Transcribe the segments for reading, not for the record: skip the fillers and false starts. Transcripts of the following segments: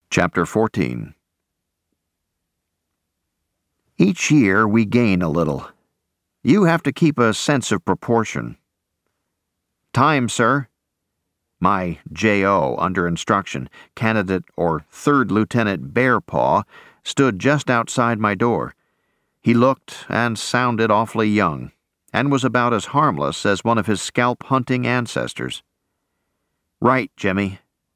Chapter 14. Each year we gain a little. You have to keep a sense of proportion. Time, sir. My J.O., under instruction, candidate or 3rd Lieutenant Bearpaw, stood just outside my door. He looked and sounded awfully young, and was about as harmless as one of his scalp-hunting ancestors. Right, Jimmy.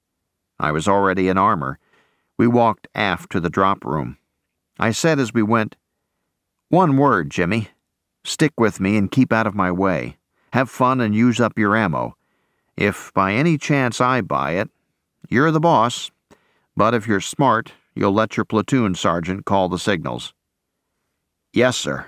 I was already in armor. We walked aft to the drop room. I said as we went, "One word, Jimmy. Stick with me and keep out of my way. Have fun and use up your ammo. If by any chance I buy it, you're the boss, but if you're smart, you'll let your platoon sergeant call the signals." "Yes, sir."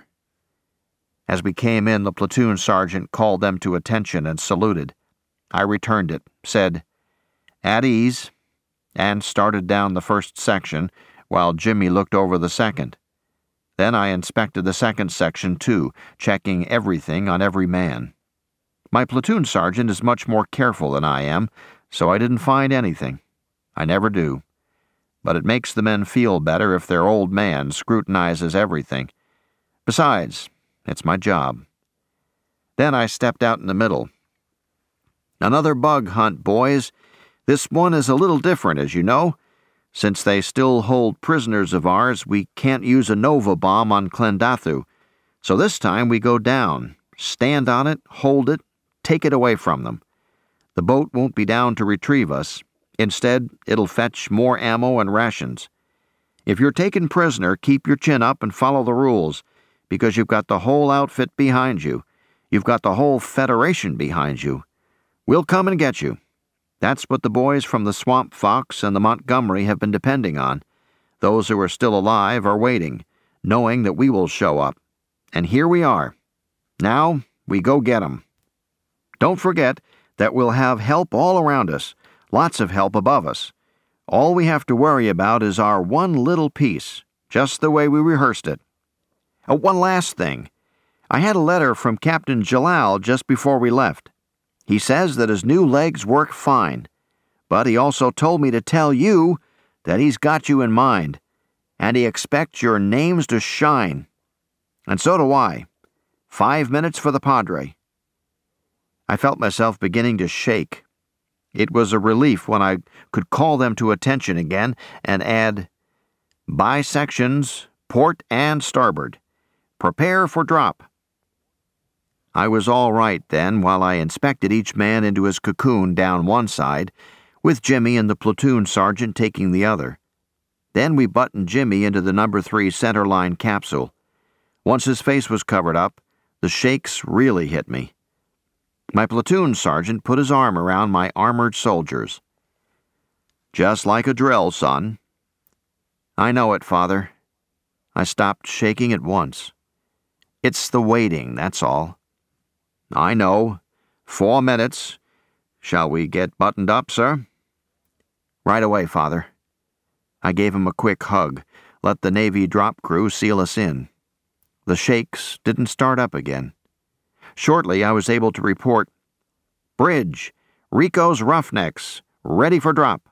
As we came in, the platoon sergeant called them to attention and saluted. I returned it, said, "At ease," and started down the first section while Jimmy looked over the second. Then I inspected the second section too, checking everything on every man. My platoon sergeant is much more careful than I am, so I didn't find anything. I never do. But it makes the men feel better if their old man scrutinizes everything. Besides, it's my job. Then I stepped out in the middle. "Another bug hunt, boys. This one is a little different, as you know. Since they still hold prisoners of ours, we can't use a Nova bomb on Klendathu. So this time we go down, stand on it, hold it, take it away from them. The boat won't be down to retrieve us. Instead, it'll fetch more ammo and rations. If you're taken prisoner, keep your chin up and follow the rules, because you've got the whole outfit behind you. You've got the whole Federation behind you. We'll come and get you. That's what the boys from the Swamp Fox and the Montgomery have been depending on. Those who are still alive are waiting, knowing that we will show up. And here we are. Now, we go get 'em. Don't forget that we'll have help all around us, lots of help above us. All we have to worry about is our one little piece, just the way we rehearsed it. One last thing. I had a letter from Captain Jalal just before we left. He says that his new legs work fine, but he also told me to tell you that he's got you in mind, and he expects your names to shine. And so do I. 5 minutes for the Padre." I felt myself beginning to shake. It was a relief when I could call them to attention again and add, "By sections, port and starboard. Prepare for drop." I was all right then while I inspected each man into his cocoon down one side, with Jimmy and the platoon sergeant taking the other. Then we buttoned Jimmy into the No. 3 centerline capsule. Once his face was covered up, the shakes really hit me. My platoon sergeant put his arm around my armored soldiers. "Just like a drill, son." "I know it, Father." I stopped shaking at once. "It's the waiting, that's all." "I know. 4 minutes. Shall we get buttoned up, sir?" "Right away, Father." I gave him a quick hug, let the Navy drop crew seal us in. The shakes didn't start up again. Shortly, I was able to report, "Bridge, Rico's Roughnecks, ready for drop."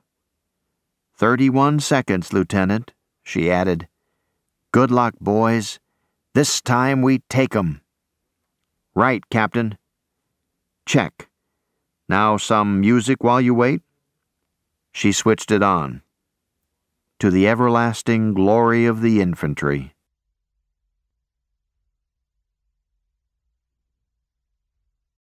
31 seconds, Lieutenant," she added. "Good luck, boys. This time we take 'em." "Right, Captain." "Check. Now some music while you wait?" She switched it on. "To the everlasting glory of the infantry."